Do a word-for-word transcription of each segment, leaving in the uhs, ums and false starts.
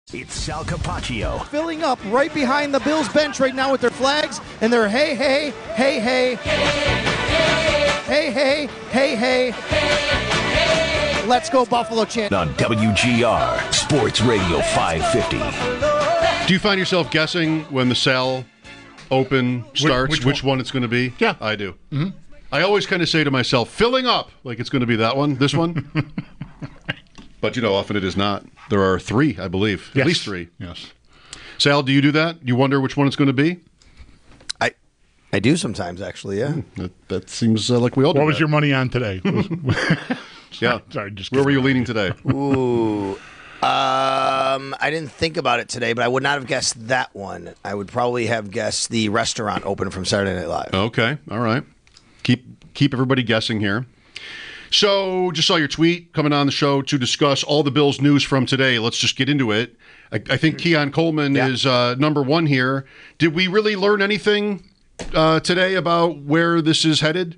It's Sal Capaccio. Filling up right behind the Bills bench right now with their flags and their hey, hey, hey, hey, hey, hey, hey, hey, hey, let's go Buffalo chant. On W G R, Sports Radio five fifty. Do you find yourself guessing when the Sal Open starts, which, which, which one? one it's going to be? Yeah. I do. Mm-hmm. I always kind of say to myself, filling up, like it's going to be that one, this one. But, you know, often it is not. There are three, I believe. Yes. At least three. Yes. Sal, do you do that? You wonder which one it's going to be? I I do sometimes, actually, yeah. Mm, that, that seems uh, like we all do What was that. your money on today? yeah. Sorry, just Where were you leaning today? Ooh. Um, I didn't think about it today, but I would not have guessed that one. I would probably have guessed the restaurant open from Saturday Night Live. Okay. All right. Keep keep everybody guessing here. So, just saw your tweet coming on the show to discuss all the Bills news from today. Let's just get into it. I, I think Keon Coleman yeah. is uh, number one here. Did we really learn anything uh, today about where this is headed?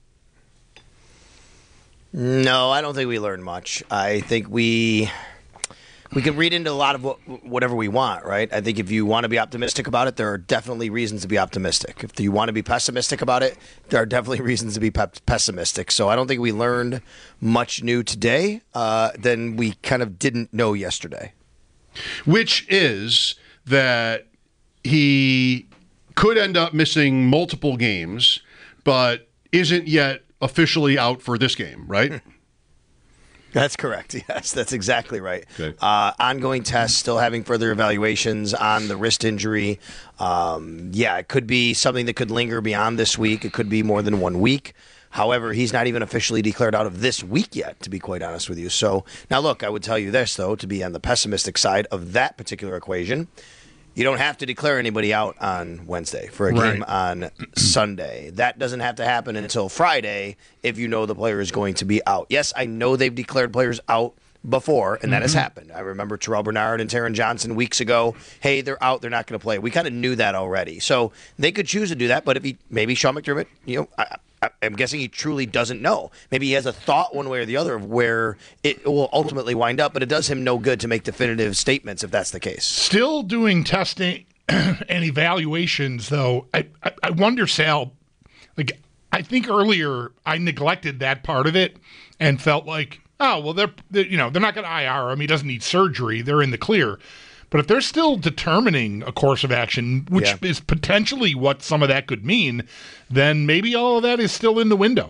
No, I don't think we learned much. I think we we can read into a lot of what, whatever we want, right? I think if you want to be optimistic about it, there are definitely reasons to be optimistic. If you want to be pessimistic about it, there are definitely reasons to be pe- pessimistic. So I don't think we learned much new today uh, than we kind of didn't know yesterday. Which is that he could end up missing multiple games, but isn't yet officially out for this game, right? That's correct. Yes, that's exactly right. Okay. Uh, ongoing tests, still having further evaluations on the wrist injury. Um, yeah, it could be something that could linger beyond this week. It could be more than one week. However, he's not even officially declared out of this week yet, to be quite honest with you. So now, look, I would tell you this, though, to be on the pessimistic side of that particular equation. You don't have to declare anybody out on Wednesday for a game right. on Sunday. That doesn't have to happen until Friday if you know the player is going to be out. Yes, I know they've declared players out before, and that mm-hmm. has happened. I remember Terrell Bernard and Taron Johnson weeks ago. Hey, they're out. They're not going to play. We kind of knew that already. So they could choose to do that, but if he maybe Sean McDermott, you know, I, I'm guessing he truly doesn't know. Maybe he has a thought one way or the other of where it will ultimately wind up, but it does him no good to make definitive statements if that's the case. Still doing testing and evaluations, though. I, I, I wonder, Sal, like, I think earlier I neglected that part of it and felt like, oh, well, they're, they're you know, they're not going to I R him. He doesn't need surgery. They're in the clear. But if they're still determining a course of action, which yeah. is potentially what some of that could mean, then maybe all of that is still in the window.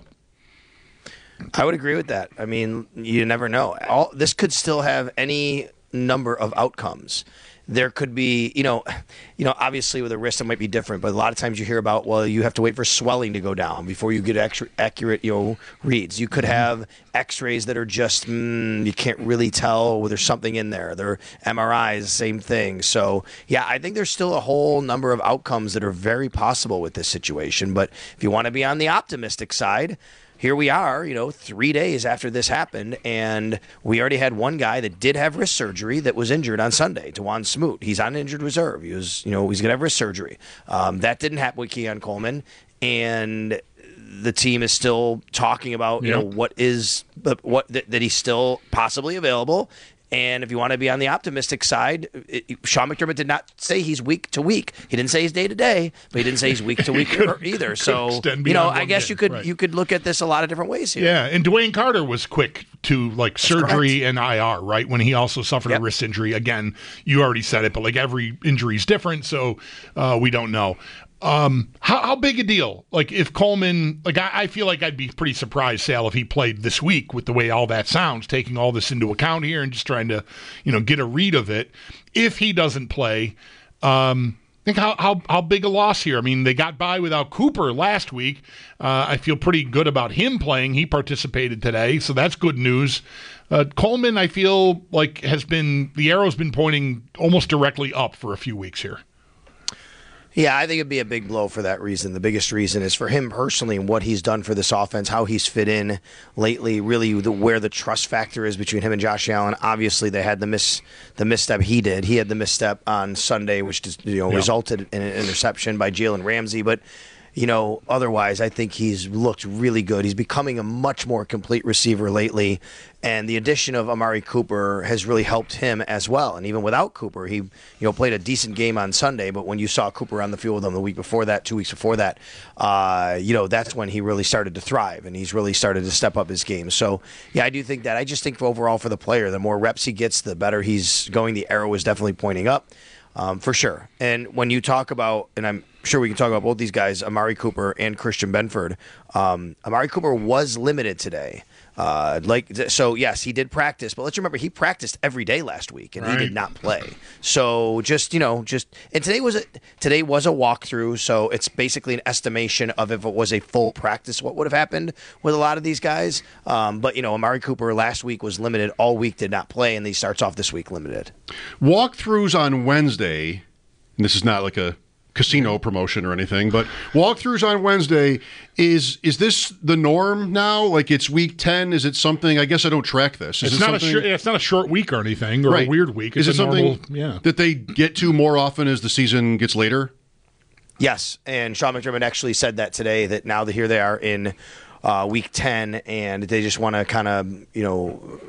I would agree with that. I mean, you never know. All this could still have any number of outcomes. There could be, you know, you know, obviously with a wrist it might be different, but a lot of times you hear about, well, you have to wait for swelling to go down before you get extra accurate, you know, reads. You could have X-rays that are just mm, you can't really tell well, there's something in there. There M R Is, same thing. So yeah, I think there's still a whole number of outcomes that are very possible with this situation. But if you want to be on the optimistic side, here we are, you know, three days after this happened, and we already had one guy that did have wrist surgery that was injured on Sunday, Dewan Smoot. He's on injured reserve. He was, you know, he's going to have wrist surgery. Um, that didn't happen with Keon Coleman, and the team is still talking about, you yep. know, what is, what that, that he's still possibly available. And if you want to be on the optimistic side, it, Sean McDermott did not say he's week to week. He didn't say he's day to day, but he didn't say he's week to week either. So, you know, I guess day. you could right. you could look at this a lot of different ways here. Yeah, and Dwayne Carter was quick to like That's surgery correct. and I R, right? When he also suffered yep. a wrist injury. Again, you already said it, but like every injury is different, so uh, we don't know. Um, how, how big a deal? Like if Coleman, like I, I feel like I'd be pretty surprised, Sal, if he played this week with the way all that sounds, taking all this into account here and just trying to, you know, get a read of it. If he doesn't play, um, think how, how, how big a loss here. I mean, they got by without Cooper last week. Uh, I feel pretty good about him playing. He participated today, so that's good news. Uh, Coleman, I feel like has been, the arrow's been pointing almost directly up for a few weeks here. Yeah, I think it'd be a big blow for that reason. The biggest reason is for him personally and what he's done for this offense, how he's fit in lately, really the, where the trust factor is between him and Josh Allen. Obviously, they had the miss, the misstep he did. He had the misstep on Sunday, which just, you know, yeah. resulted in an interception by Jalen Ramsey. But you know, otherwise, I think he's looked really good. He's becoming a much more complete receiver lately, and the addition of Amari Cooper has really helped him as well. And even without Cooper, he, you know, played a decent game on Sunday. But when you saw Cooper on the field with him the week before that, two weeks before that, uh, you know, that's when he really started to thrive, and he's really started to step up his game. So, yeah, I do think that. I just think overall for the player, the more reps he gets, the better he's going. The arrow is definitely pointing up. Um, for sure. And when you talk about, and I'm sure we can talk about both these guys, Amari Cooper and Christian Benford, um, Amari Cooper was limited today. Uh, like so, yes, he did practice, but let's remember he practiced every day last week, and right. he did not play. So just you know, just and today was a today was a walkthrough, so it's basically an estimation of if it was a full practice, what would have happened with a lot of these guys. Um, but you know, Amari Cooper last week was limited all week, did not play, and he starts off this week limited. Walkthroughs on Wednesday, and this is not like a casino promotion or anything, but walkthroughs on Wednesday, is is this the norm now? Like it's week ten? Is it something? I guess I don't track this. Is it's it not something, a short, it's not a short week or anything, or right. a weird week. It's is it a something normal, yeah. that they get to more often as the season gets later? Yes, and Sean McDermott actually said that today, that now that here they are in uh, week ten, and they just want to kind of, you know,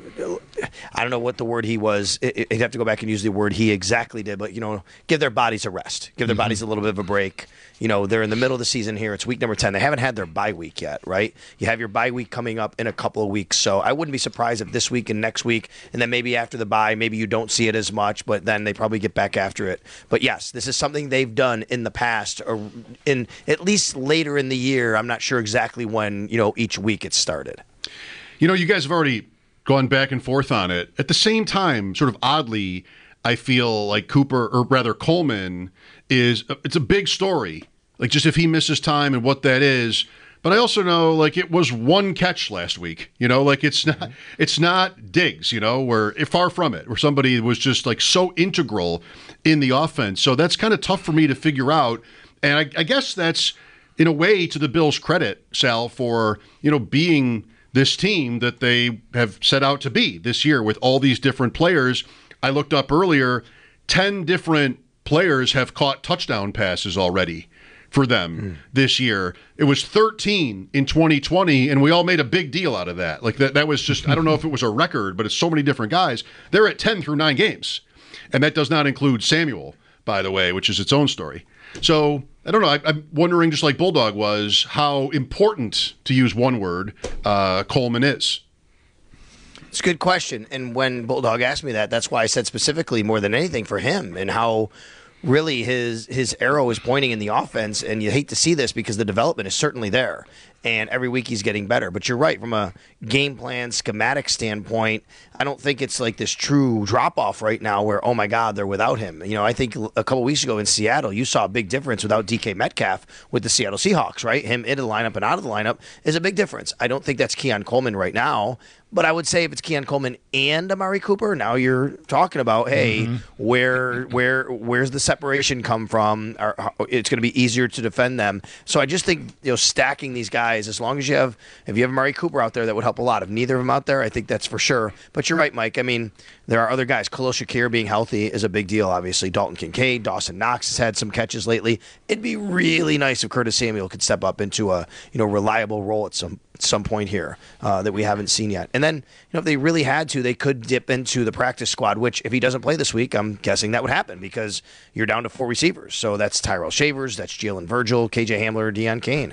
I don't know what the word he was. He'd have to go back and use the word he exactly did, but, you know, give their bodies a rest. Give their mm-hmm. bodies a little bit of a break. You know, they're in the middle of the season here. It's week number ten. They haven't had their bye week yet, right? You have your bye week coming up in a couple of weeks. So I wouldn't be surprised if this week and next week, and then maybe after the bye, maybe you don't see it as much, but then they probably get back after it. But yes, this is something they've done in the past, or in at least later in the year. I'm not sure exactly when, you know, each week it started. You know, you guys have already gone back and forth on it. At the same time, sort of oddly, I feel like Cooper, or rather Coleman, is it's a big story. Like just if he misses time and what that is. But I also know like it was one catch last week. You know, like it's not it's not Diggs. You know, where far from it, where somebody was just like so integral in the offense. So that's kind of tough for me to figure out. And I, I guess that's in a way to the Bills' credit, Sal, for you know being this team that they have set out to be this year with all these different players. I looked up earlier, ten different players have caught touchdown passes already for them mm. this year. It was thirteen in twenty twenty, and we all made a big deal out of that. Like that, that was just, I don't know if it was a record, but it's so many different guys. They're at ten through nine games. And that does not include Samuel, by the way, which is its own story. So, I don't know. I, I'm wondering, just like Bulldog was, how important, to use one word, uh, Coleman is. It's a good question. And when Bulldog asked me that, that's why I said specifically more than anything for him and how really his his arrow is pointing in the offense. And you hate to see this because the development is certainly there. And every week he's getting better. But you're right, from a game plan, schematic standpoint, I don't think it's like this true drop-off right now where, oh, my God, they're without him. You know, I think a couple weeks ago in Seattle, you saw a big difference without D K Metcalf with the Seattle Seahawks, right? Him into the lineup and out of the lineup is a big difference. I don't think that's Keon Coleman right now. But I would say if it's Keon Coleman and Amari Cooper, now you're talking about, hey, mm-hmm. where where where's the separation come from? Or, it's going to be easier to defend them. So I just think, you know, stacking these guys, as long as you have, if you have Amari Cooper out there, that would help a lot. If neither of them out there, I think that's for sure. But you're right, Mike. I mean, there are other guys. Khalil Shakir being healthy is a big deal, obviously. Dalton Kincaid, Dawson Knox has had some catches lately. It'd be really nice if Curtis Samuel could step up into a, you know, reliable role at some some point here uh, that we haven't seen yet. And then, you know, if they really had to, they could dip into the practice squad, which if he doesn't play this week, I'm guessing that would happen because you're down to four receivers. So that's Tyrell Shavers, that's Jalen Virgil, K J Hamler, Deion Kane.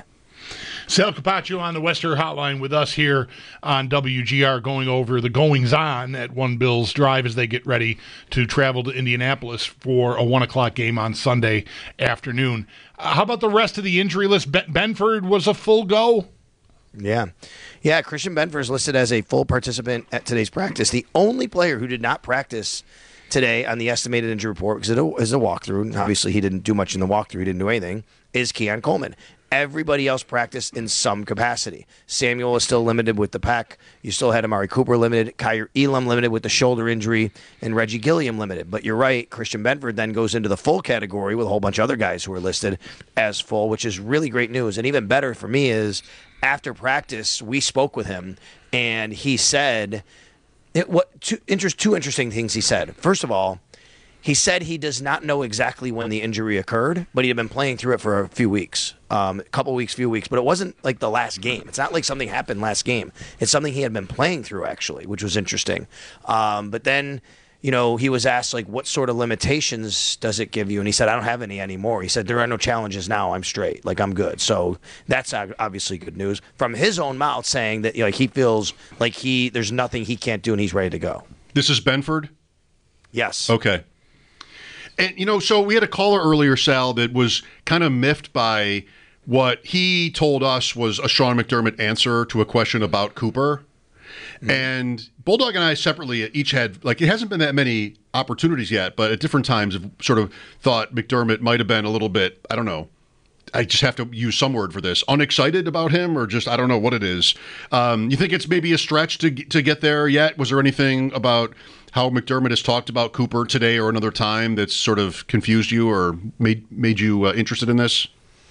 Sal Capaccio on the Wester Hotline with us here on W G R, going over the goings-on at One Bills Drive as they get ready to travel to Indianapolis for a one o'clock game on Sunday afternoon. Uh, how about the rest of the injury list? Ben- Benford was a full go? Yeah. Yeah, Christian Benford is listed as a full participant at today's practice. The only player who did not practice today on the estimated injury report, because it is a walkthrough, and obviously he didn't do much in the walkthrough, he didn't do anything, is Keon Coleman. Everybody else practiced in some capacity. Samuel is still limited with the pec. You still had Amari Cooper limited, Kyer Elam limited with the shoulder injury, and Reggie Gilliam limited. But you're right, Christian Benford then goes into the full category with a whole bunch of other guys who are listed as full, which is really great news. And even better for me is after practice, we spoke with him, and he said, it, what two, interest, two interesting things he said. First of all, He said he does not know exactly when the injury occurred, but he had been playing through it for a few weeks, um, a couple weeks, few weeks. But it wasn't like the last game. It's not like something happened last game. It's something he had been playing through, actually, which was interesting. Um, but then, you know, he was asked, like, what sort of limitations does it give you? And he said, I don't have any anymore. He said, there are no challenges now. I'm straight. Like, I'm good. So that's obviously good news from his own mouth, saying that, you know, like, he feels like he there's nothing he can't do and he's ready to go. This is Benford? Yes. Okay. And, you know, so we had a caller earlier, Sal, that was kind of miffed by what he told us was a Sean McDermott answer to a question about Cooper. Mm-hmm. And Bulldog and I separately each had, like, it hasn't been that many opportunities yet, but at different times have sort of thought McDermott might have been a little bit, I don't know, I just have to use some word for this, unexcited about him, or just, I don't know what it is. Um, you think it's maybe a stretch to to get there yet? Was there anything about how McDermott has talked about Cooper today or another time that's sort of confused you or made made you uh, interested in this?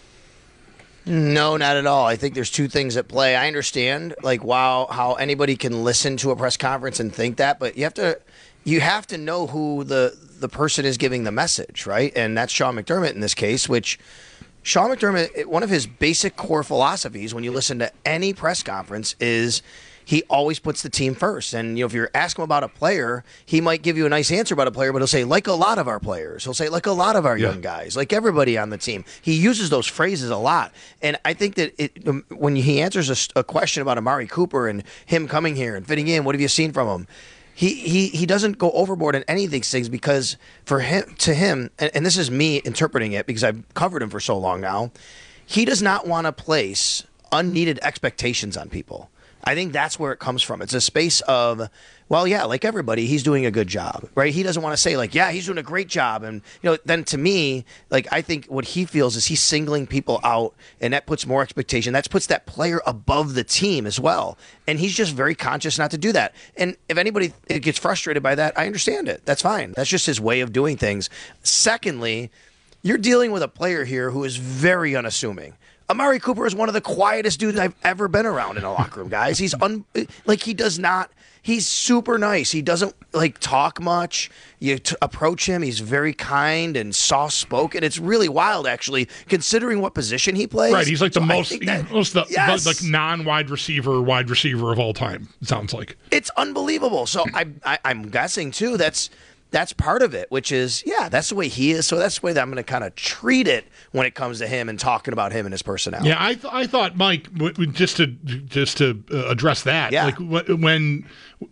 No, not at all. I think there's two things at play. I understand, like, wow, how anybody can listen to a press conference and think that, but you have to you have to know who the the person is giving the message, right? And that's Sean McDermott in this case, which Sean McDermott, one of his basic core philosophies when you listen to any press conference is he always puts the team first. And, you know, if you're asking him about a player, he might give you a nice answer about a player, but he'll say, like a lot of our players. He'll say, like a lot of our yeah. young guys, like everybody on the team. He uses those phrases a lot. And I think that it, when he answers a, a question about Amari Cooper and him coming here and fitting in, what have you seen from him? He, he he doesn't go overboard in any of these things because for him to him, and, and this is me interpreting it because I've covered him for so long now, he does not want to place unneeded expectations on people. I think that's where it comes from. It's a space of, well, yeah, like everybody, he's doing a good job, right? He doesn't want to say, like, yeah, he's doing a great job. And, you know, then to me, like, I think what he feels is he's singling people out, and that puts more expectation. That puts that player above the team as well. And he's just very conscious not to do that. And if anybody gets frustrated by that, I understand it. That's fine. That's just his way of doing things. Secondly, you're dealing with a player here who is very unassuming. Amari Cooper is one of the quietest dudes I've ever been around in a locker room, guys. He's un, like he does not. He's super nice. He doesn't like talk much. You t- approach him, he's very kind and soft spoken. It's really wild, actually, considering what position he plays. Right, he's like the so most, that, most the, yes. the, like non-wide receiver, wide receiver of all time. It sounds like it's unbelievable. So I, I, I'm guessing too. That's. That's part of it, which is, yeah, that's the way he is. So that's the way that I'm going to kind of treat it when it comes to him and talking about him and his personality. Yeah, I th- I thought, Mike, w- w- just to just to uh, address that, yeah. like w- when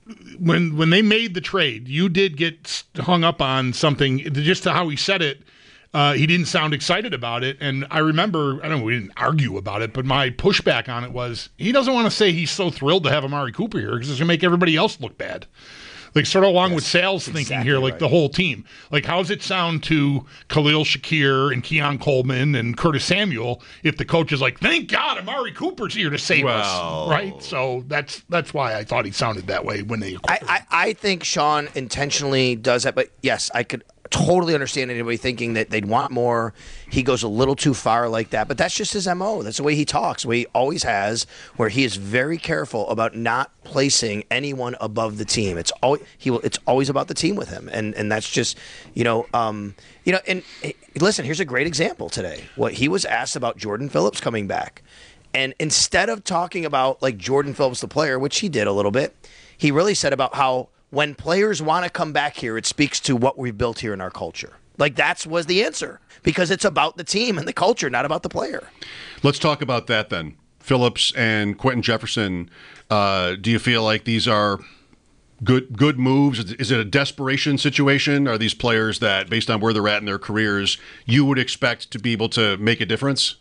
when when they made the trade, you did get hung up on something, just to how he said it. Uh, he didn't sound excited about it, and I remember, I don't know, we didn't argue about it, but my pushback on it was he doesn't want to say he's so thrilled to have Amari Cooper here because it's going to make everybody else look bad. Like, sort of along yes, with Sal's thinking exactly here, like right. the whole team. Like, how does it sound to Khalil Shakir and Keon Coleman and Curtis Samuel if the coach is like, thank God Amari Cooper's here to save well, us, right? So that's that's why I thought he sounded that way when they I, I, I think Sean intentionally does that, but yes, I could totally understand anybody thinking that they'd want more. He goes a little too far like that, but that's just his M O. That's the way he talks, the way he always has, where he is very careful about not placing anyone above the team. It's always he will. It's always about the team with him, and and that's just you know um you know and listen. Here's a great example today. What he was asked about Jordan Phillips coming back, and instead of talking about like Jordan Phillips the player, which he did a little bit, he really said about how when players want to come back here, it speaks to what we've built here in our culture. Like, that was the answer, because it's about the team and the culture, not about the player. Let's talk about that then. Phillips and Quentin Jefferson, uh, do you feel like these are good good moves? Is it a desperation situation? Are these players that, based on where they're at in their careers, you would expect to be able to make a difference?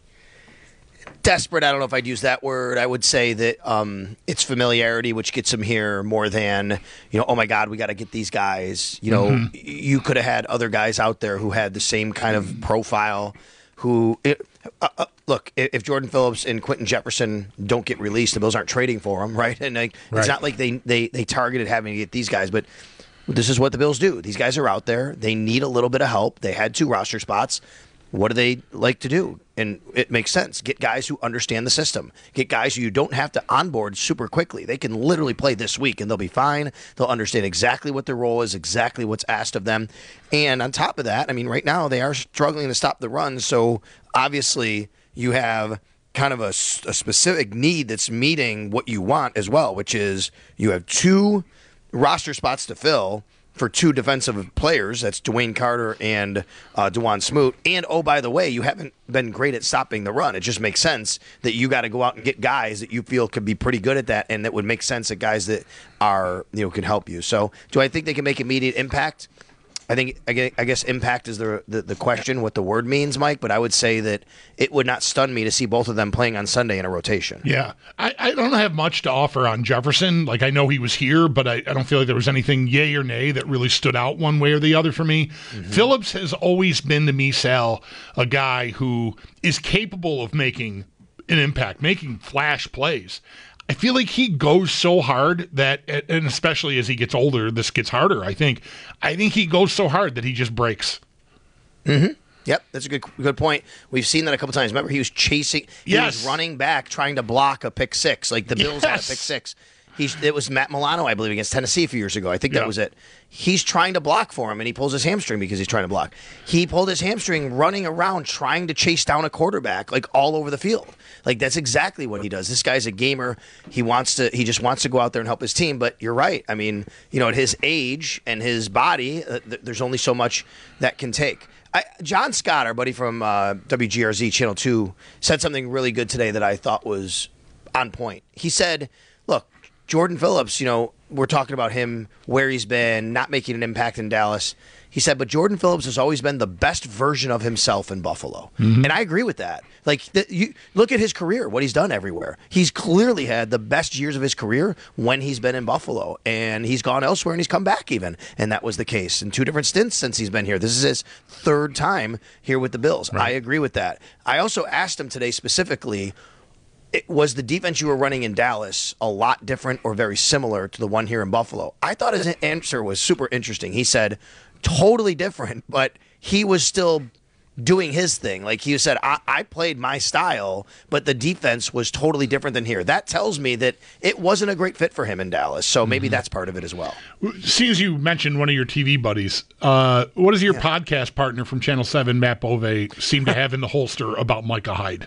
Desperate, I don't know if I'd use that word. I would say that um, it's familiarity, which gets him here more than, you know, oh my God, we got to get these guys. You know, mm-hmm. you could have had other guys out there who had the same kind of profile who, it, uh, uh, look, if Jordan Phillips and Quentin Jefferson don't get released, the Bills aren't trading for them, right? And like, right. It's not like they, they, they targeted having to get these guys, but this is what the Bills do. These guys are out there. They need a little bit of help. They had two roster spots. what do they like to do? And it makes sense. Get guys who understand the system. Get guys who you don't have to onboard super quickly. They can literally play this week and they'll be fine. They'll understand exactly what their role is, exactly what's asked of them. And on top of that, I mean, right now they are struggling to stop the run. So obviously you have kind of a, a specific need that's meeting what you want as well, which is you have two roster spots to fill for two defensive players. That's Dwayne Carter and uh, Dewan Smoot. And, oh, by the way, you haven't been great at stopping the run. It just makes sense that you got to go out and get guys that you feel could be pretty good at that, and that would make sense that guys that are, you know, can help you. So do I think they can make immediate impact? I think I guess impact is the, the the question, what the word means, Mike. But I would say that it would not stun me to see both of them playing on Sunday in a rotation. Yeah, I, I don't have much to offer on Jefferson. Like, I know he was here, but I, I don't feel like there was anything yay or nay that really stood out one way or the other for me. Mm-hmm. Phillips has always been to me, Sal, a guy who is capable of making an impact, making flash plays. I feel like he goes so hard that, and especially as he gets older, this gets harder, I think. I think he goes so hard that he just breaks. Mm-hmm. Yep, that's a good good point. We've seen that a couple times. Remember, he was chasing, he yes. was running back, trying to block a pick six. Like the Bills yes. had a pick six. He's, it was Matt Milano, I believe, against Tennessee a few years ago. I think that yeah. was it. He's trying to block for him, and he pulls his hamstring because he's trying to block. He pulled his hamstring running around trying to chase down a quarterback, like all over the field. Like that's exactly what he does. This guy's a gamer. He wants to. He just wants to go out there and help his team. But you're right. I mean, you know, at his age and his body, uh, th- there's only so much that can take. I, John Scott, our buddy from uh, W G R Z Channel two, said something really good today that I thought was on point. He said, look, Jordan Phillips, you know, we're talking about him, where he's been, not making an impact in Dallas. He said, but Jordan Phillips has always been the best version of himself in Buffalo. Mm-hmm. And I agree with that. Like, the, you look at his career, what he's done everywhere. He's clearly had the best years of his career when he's been in Buffalo. And he's gone elsewhere and he's come back even. And that was the case in two different stints since he's been here. This is his third time here with the Bills. Right. I agree with that. I also asked him today specifically, it was the defense you were running in Dallas a lot different or very similar to the one here in Buffalo? I thought his answer was super interesting. He said, totally different, but he was still doing his thing. Like he said, I, I played my style, but the defense was totally different than here. That tells me that it wasn't a great fit for him in Dallas. So maybe mm-hmm. that's part of it as well. Seeing as you mentioned one of your T V buddies, uh, what does your yeah. podcast partner from Channel seven, Matt Bove, seem to have in the holster about Micah Hyde?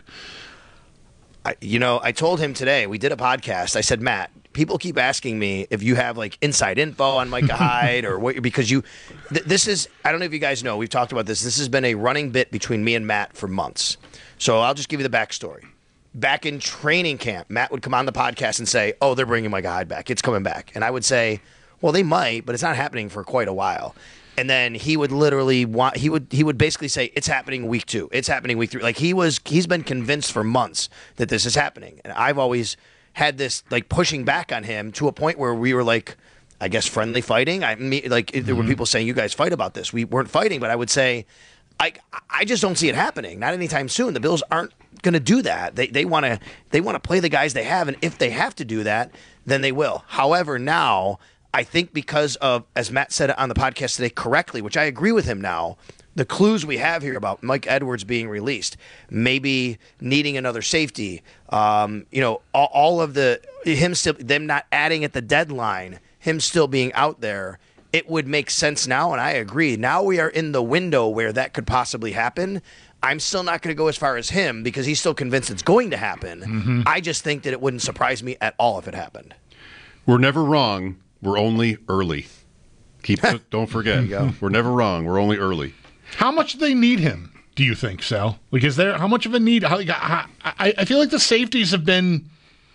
I, you know, I told him today, we did a podcast. I said, Matt, people keep asking me if you have like inside info on Micah Hyde or what, because you, th- this is, I don't know if you guys know, we've talked about this. This has been a running bit between me and Matt for months. So I'll just give you the backstory. Back in training camp, Matt would come on the podcast and say, oh, they're bringing Micah Hyde back. It's coming back. And I would say, well, they might, but it's not happening for quite a while. And then he would literally want he would he would basically say it's happening week two. It's happening week three. Like he was he's been convinced for months that this is happening. And I've always had this like pushing back on him to a point where we were like, I guess friendly fighting. I mean, like mm-hmm. there were people saying you guys fight about this. We weren't fighting, but I would say I I just don't see it happening. Not anytime soon. The Bills aren't going to do that. They they want to they want to play the guys they have, and if they have to do that, then they will. However, now I think because of, as Matt said on the podcast today correctly, which I agree with him now, the clues we have here about Mike Edwards being released, maybe needing another safety, um, you know, all, all of the, him still, them not adding at the deadline, him still being out there, it would make sense now, and I agree. Now we are in the window where that could possibly happen. I'm still not going to go as far as him because he's still convinced it's going to happen. Mm-hmm. I just think that it wouldn't surprise me at all if it happened. We're never wrong. We're only early. Keep. Don't forget. We're never wrong. We're only early. How much do they need him, do you think, Sal? Like, is there, how much of a need? How, I, I feel like the safeties have been,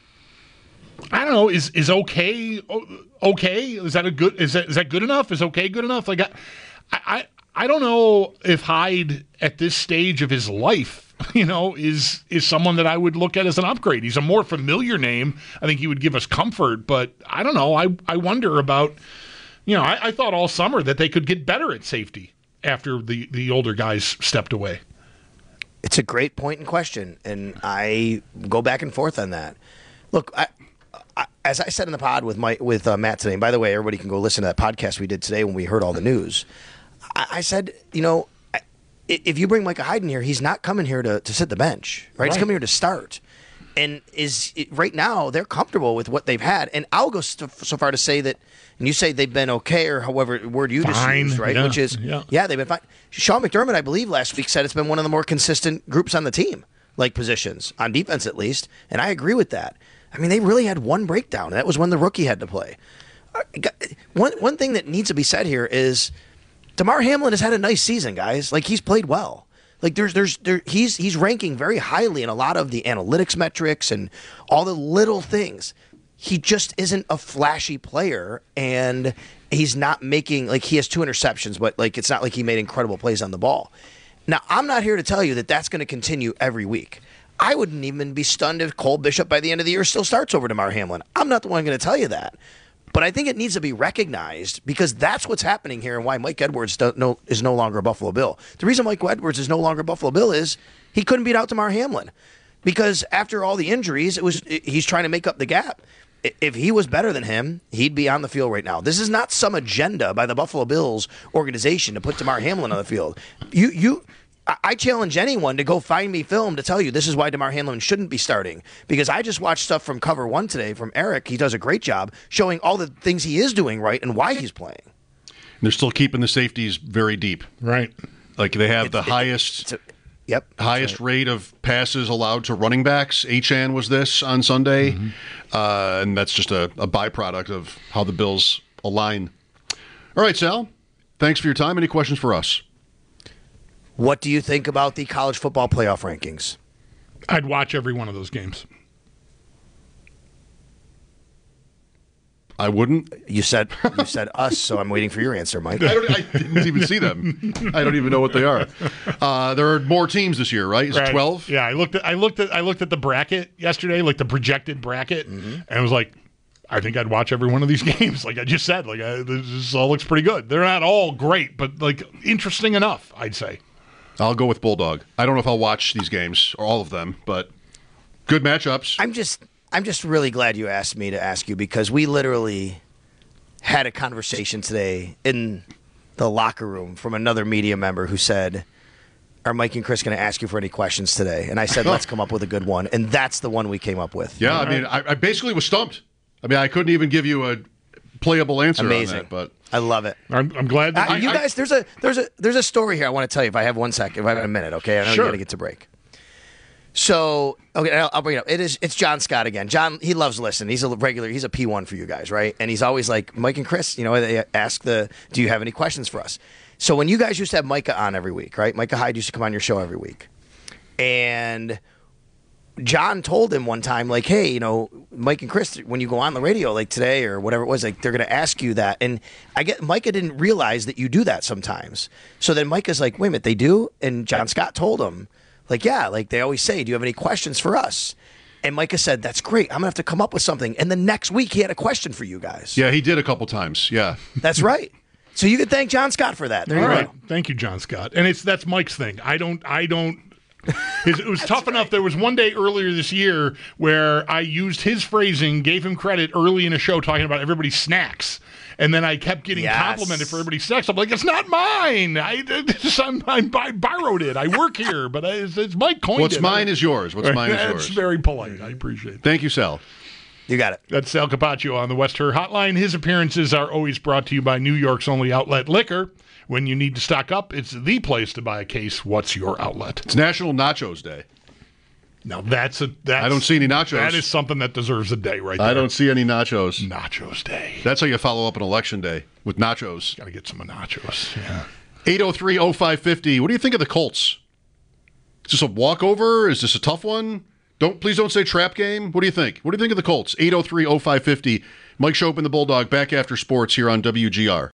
I don't know, is is okay, okay? Is that a good, is that, is that good enough? Is okay good enough? Like, I, I, I don't know if Hyde, at this stage of his life, you know, is is someone that I would look at as an upgrade. He's a more familiar name. I think he would give us comfort, but I don't know. I, I wonder about, you know, I, I thought all summer that they could get better at safety after the, the older guys stepped away. It's a great point and question, and I go back and forth on that. Look, I, I, as I said in the pod with my, with uh, Matt today, and by the way, everybody can go listen to that podcast we did today when we heard all the news. I, I said, you know, if you bring Micah Hyde in here, he's not coming here to, to sit the bench, right? Right. He's coming here to start. And is right now they're comfortable with what they've had. And I'll go so, so far to say that, and you say they've been okay, or however word you just Fine, used, right? yeah, Which is, yeah. yeah, they've been fine. Sean McDermott, I believe, last week said it's been one of the more consistent groups on the team, like positions, on defense at least. And I agree with that. I mean, they really had one breakdown, and that was when the rookie had to play. One, one thing that needs to be said here is Damar Hamlin has had a nice season, guys. Like, he's played well. Like there's there's there he's he's ranking very highly in a lot of the analytics metrics and all the little things. He just isn't a flashy player, and he's not making, like, he has two interceptions, but like it's not like he made incredible plays on the ball. Now, I'm not here to tell you that that's going to continue every week. I wouldn't even be stunned if Cole Bishop by the end of the year still starts over Damar Hamlin. I'm not the one going to tell you that. But I think it needs to be recognized, because that's what's happening here and why Mike Edwards don't know, is no longer a Buffalo Bill. The reason Mike Edwards is no longer a Buffalo Bill is he couldn't beat out Damar Hamlin, because after all the injuries, it was he's trying to make up the gap. If he was better than him, he'd be on the field right now. This is not some agenda by the Buffalo Bills organization to put Damar Hamlin on the field. You you. I challenge anyone to go find me film to tell you this is why Damar Hamlin shouldn't be starting, because I just watched stuff from Cover One today from Eric. He does a great job showing all the things he is doing right and why he's playing. And they're still keeping the safeties very deep. Right. Like they have It's- the it- highest it's a- yep, that's highest right. rate of passes allowed to running backs. Achan was this on Sunday, Mm-hmm. uh, and that's just a, a byproduct of how the Bills align. All right, Sal, thanks for your time. Any questions for us? What do you think about the college football playoff rankings? I'd watch every one of those games. I wouldn't. You said you said us, so I'm waiting for your answer, Mike. I, don't, I didn't even see them. I don't even know what they are. Uh, there are more teams this year, right? Is Right. it twelve? Yeah, I looked at I looked at I looked at the bracket yesterday, like the projected bracket, Mm-hmm. and I was like, I think I'd watch every one of these games. Like I just said, like I, this all looks pretty good. They're not all great, but like interesting enough, I'd say. I'll go with Bulldog. I don't know if I'll watch these games or all of them, but good matchups. I'm just I'm just really glad you asked me to ask you, because we literally had a conversation today in the locker room from another media member who said, are Mike and Chris going to ask you for any questions today? And I said, let's come up with a good one. And that's the one we came up with. Yeah, I mean, I, I basically was stumped. I mean, I couldn't even give you a playable answer Amazing. on that, but I love it. I'm, I'm glad that Uh, I- you I- guys, there's a there's a there's a story here I want to tell you if I have one second, if I have a minute, okay? I know Sure. you got to get to break. So, okay, I'll, I'll bring it up. It is it's John Scott again. John, he loves listening. He's a regular. He's a P one for you guys, right? And he's always like, Mike and Chris, you know, they ask the, do you have any questions for us? So when you guys used to have Micah on every week, right? Micah Hyde used to come on your show every week, and John told him one time, like, hey, you know, Mike and Chris, when you go on the radio, like today or whatever it was, like they're going to ask you that. And I get Micah didn't realize that you do that sometimes. So then Micah's like, wait a minute, they do? And John Scott told him, like, yeah, like they always say, do you have any questions for us? And Micah said, that's great. I'm going to have to come up with something. And the next week he had a question for you guys. yeah, he did a couple times. Yeah. That's right. So you could thank John Scott for that. There All you right, go. thank you, John Scott. And it's that's Mike's thing. I don't. I don't. His, it was tough enough. There was one day earlier this year where I used his phrasing, gave him credit early in a show talking about everybody's snacks, and then I kept getting Yes. complimented for everybody's snacks. I'm like, it's not mine. I, I'm, I'm, I borrowed it. I work here, but I, it's, it's Mike coined What's it. mine is yours. What's mine is That's yours. very polite. I appreciate it. Thank you, Sal. You got it. That's Sal Capaccio on the West Her Hotline. His appearances are always brought to you by New York's only outlet liquor. When you need to stock up, it's the place to buy a case. What's your outlet? It's National Nachos Day. Now that's a. That's, I don't see any nachos. That is something that deserves a day right there. I don't see any nachos. Nachos Day. That's how you follow up an election day, with nachos. Got to get some nachos. Yeah. eight oh three oh five fifty. What do you think of the Colts? Is this a walkover? Is this a tough one? Don't Please don't say trap game. What do you think? What do you think of the Colts? eight oh three oh five fifty. Mike Schopp and the Bulldog back after sports here on W G R.